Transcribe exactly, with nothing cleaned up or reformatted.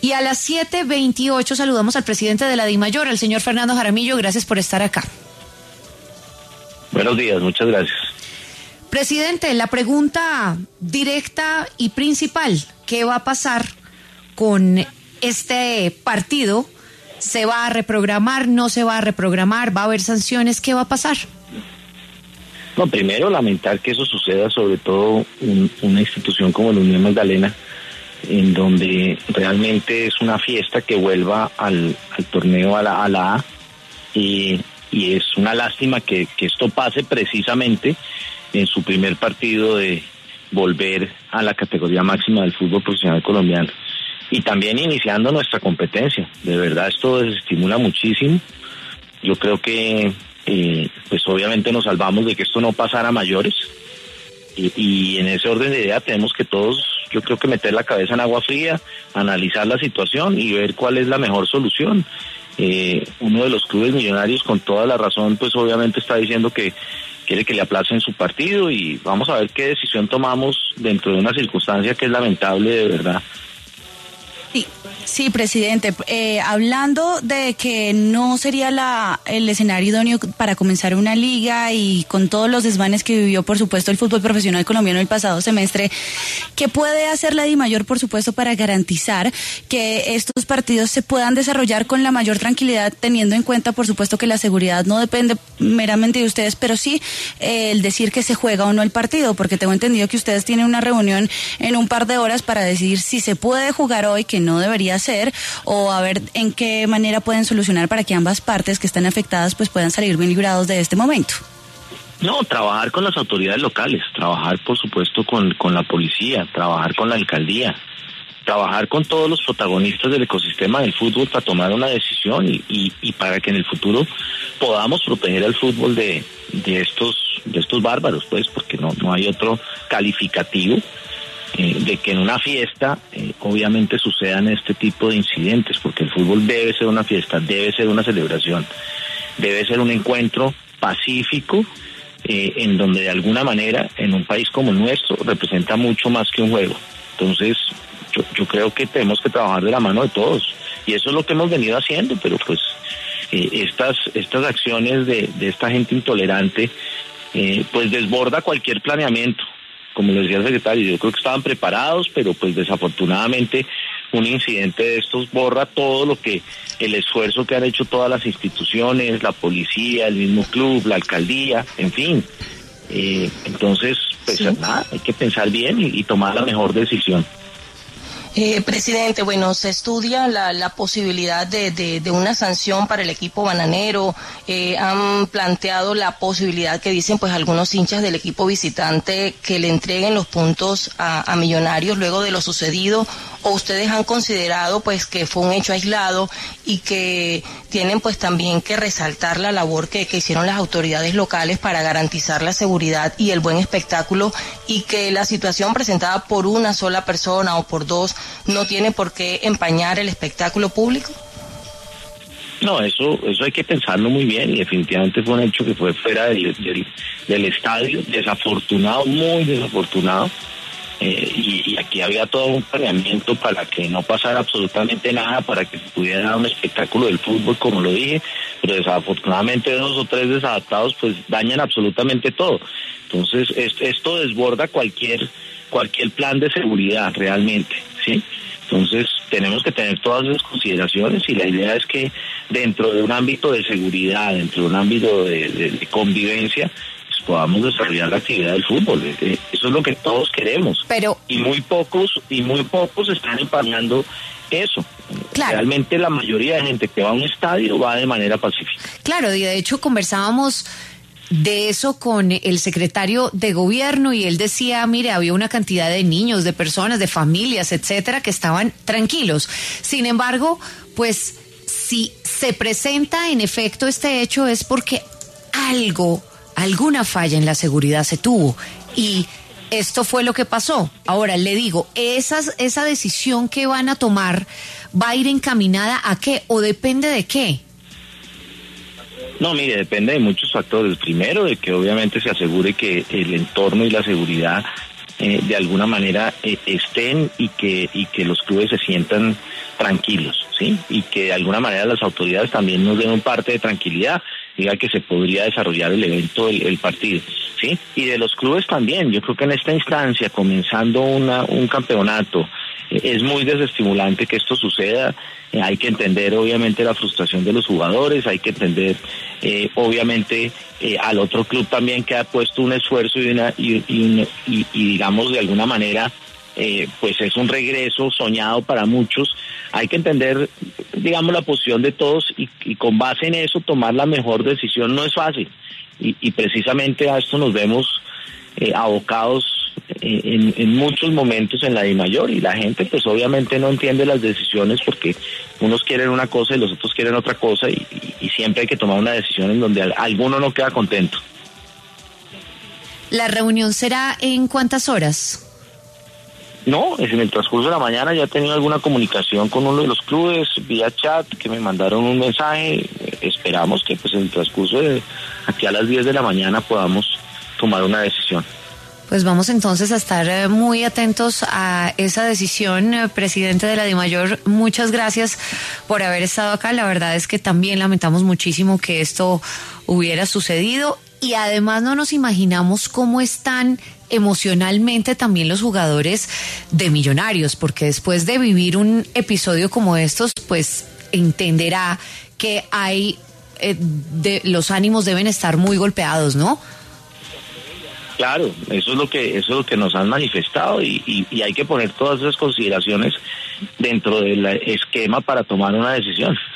Y a las siete veintiocho saludamos al presidente de la DIMAYOR, al señor Fernando Jaramillo. Gracias por estar acá. Buenos días, muchas gracias. Presidente, la pregunta directa y principal, ¿qué va a pasar con este partido? ¿Se va a reprogramar? ¿No se va a reprogramar? ¿Va a haber sanciones? ¿Qué va a pasar? No, primero lamentar que eso suceda, sobre todo en una institución como la Unión Magdalena, en donde realmente es una fiesta que vuelva al, al torneo a la, a la A, y, y es una lástima que, que esto pase precisamente en su primer partido de volver a la categoría máxima del fútbol profesional colombiano, y también iniciando nuestra competencia. De verdad esto desestimula muchísimo. Yo creo que eh, pues obviamente nos salvamos de que esto no pasara a mayores, y, y en ese orden de idea tenemos que todos, yo creo que meter la cabeza en agua fría, analizar la situación y ver cuál es la mejor solución. Eh, uno de los clubes millonarios, con toda la razón, pues obviamente está diciendo que quiere que le aplacen su partido, y vamos a ver qué decisión tomamos dentro de una circunstancia que es lamentable, de verdad. Sí, sí, presidente. Eh, hablando de que no sería la el escenario idóneo para comenzar una liga, y con todos los desmanes que vivió, por supuesto, el fútbol profesional colombiano el pasado semestre, ¿qué puede hacer la DIMAYOR, por supuesto, para garantizar que estos partidos se puedan desarrollar con la mayor tranquilidad, teniendo en cuenta, por supuesto, que la seguridad no depende meramente de ustedes, pero sí eh, el decir que se juega o no el partido? Porque tengo entendido que ustedes tienen una reunión en un par de horas para decidir si se puede jugar hoy, que no debería ser, o a ver en qué manera pueden solucionar para que ambas partes que están afectadas pues puedan salir bien librados de este momento. No, trabajar con las autoridades locales, trabajar por supuesto con, con la policía, trabajar con la alcaldía, trabajar con todos los protagonistas del ecosistema del fútbol para tomar una decisión, y, y, y para que en el futuro podamos proteger al fútbol de, de estos de estos bárbaros, pues, porque no, no hay otro calificativo. Eh, de que en una fiesta eh, obviamente sucedan este tipo de incidentes, porque el fútbol debe ser una fiesta, debe ser una celebración, debe ser un encuentro pacífico, eh, en donde de alguna manera en un país como el nuestro representa mucho más que un juego. Entonces yo, yo creo que tenemos que trabajar de la mano de todos, y eso es lo que hemos venido haciendo, pero pues eh, estas estas acciones de, de esta gente intolerante eh, pues desborda cualquier planeamiento. Como le decía el secretario, yo creo que estaban preparados, pero pues desafortunadamente un incidente de estos borra todo lo que, el esfuerzo que han hecho todas las instituciones, la policía, el mismo club, la alcaldía, en fin. Eh, entonces, pues sí, nada, hay que pensar bien y, y tomar la mejor decisión. Eh, presidente, bueno, se estudia la, la posibilidad de, de, de una sanción para el equipo bananero. Eh, han planteado la posibilidad que dicen pues algunos hinchas del equipo visitante que le entreguen los puntos a, a Millonarios luego de lo sucedido, o ustedes han considerado pues que fue un hecho aislado y que tienen pues también que resaltar la labor que, que hicieron las autoridades locales para garantizar la seguridad y el buen espectáculo, y que la situación presentada por una sola persona o por dos no tiene por qué empañar el espectáculo público? No, eso eso hay que pensarlo muy bien, y definitivamente fue un hecho que fue fuera del, del, del estadio, desafortunado, muy desafortunado, eh, y, y aquí había todo un planeamiento para que no pasara absolutamente nada, para que se pudiera dar un espectáculo del fútbol, como lo dije, pero desafortunadamente dos o tres desadaptados pues dañan absolutamente todo. Entonces es, esto desborda cualquier cualquier plan de seguridad realmente, ¿sí? Entonces tenemos que tener todas esas consideraciones, y la idea es que dentro de un ámbito de seguridad, dentro de un ámbito de, de, de convivencia, pues podamos desarrollar la actividad del fútbol. Eso es lo que todos queremos. Pero y muy pocos y muy pocos están empañando eso. Claro. Realmente la mayoría de gente que va a un estadio va de manera pacífica. Claro, y de hecho conversábamos de eso con el secretario de gobierno, y él decía, mire, había una cantidad de niños, de personas, de familias, etcétera, que estaban tranquilos. Sin embargo, pues si se presenta en efecto este hecho es porque algo, alguna falla en la seguridad se tuvo, y esto fue lo que pasó. Ahora le digo, esas, esa decisión que van a tomar va a ir encaminada a qué, o depende de qué. No, mire, depende de muchos factores. Primero, de que obviamente se asegure que el entorno y la seguridad eh, de alguna manera eh, estén, y que y que los clubes se sientan tranquilos, ¿sí? Y que de alguna manera las autoridades también nos den un parte de tranquilidad, diga que se podría desarrollar el evento, el, el partido, ¿sí? Y de los clubes también, yo creo que en esta instancia, comenzando una, un campeonato, eh, es muy desestimulante que esto suceda, eh, hay que entender obviamente la frustración de los jugadores, hay que entender eh, obviamente eh, al otro club también que ha puesto un esfuerzo y, una, y, y, un, y, y digamos de alguna manera, Eh, pues es un regreso soñado para muchos. Hay que entender, digamos, la posición de todos y, y con base en eso tomar la mejor decisión. No es fácil y, y precisamente a esto nos vemos eh, abocados eh, en, en muchos momentos en la DIMAYOR, y la gente pues obviamente no entiende las decisiones porque unos quieren una cosa y los otros quieren otra cosa, y, y, y siempre hay que tomar una decisión en donde alguno no queda contento. ¿La reunión será en cuántas horas? No, es en el transcurso de la mañana. Ya he tenido alguna comunicación con uno de los clubes vía chat, que me mandaron un mensaje. Esperamos que pues en el transcurso de aquí a las diez de la mañana podamos tomar una decisión. Pues vamos entonces a estar muy atentos a esa decisión. Presidente de la DIMAYOR, muchas gracias por haber estado acá. La verdad es que también lamentamos muchísimo que esto hubiera sucedido, y además no nos imaginamos cómo están emocionalmente también los jugadores de Millonarios, porque después de vivir un episodio como estos, pues entenderá que hay eh, de, los ánimos deben estar muy golpeados, ¿no? Claro, eso es lo que eso es lo que nos han manifestado, y, y, y hay que poner todas esas consideraciones dentro del esquema para tomar una decisión.